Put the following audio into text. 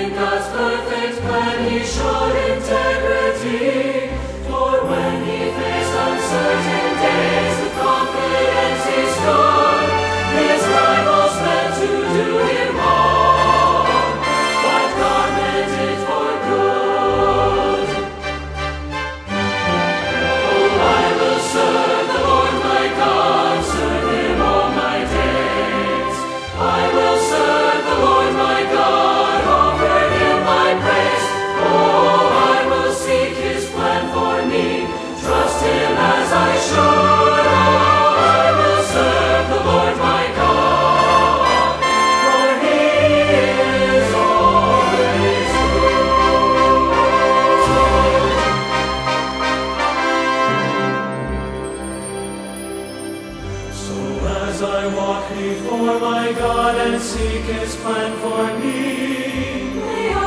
God's perfect plan he showed integrity. For when he faced uncertain days with confidence he stood, his rivals meant to do him harm, but God meant it for good. Oh, I will serve the Lord my God, serve him all my days. I will serve the Lord my God, offer him my praise. Oh, I will seek his plan for me, trust him as I should. Oh, I will serve the Lord my God, for he is always good. So as I walk before my God and seek his plan for me, may I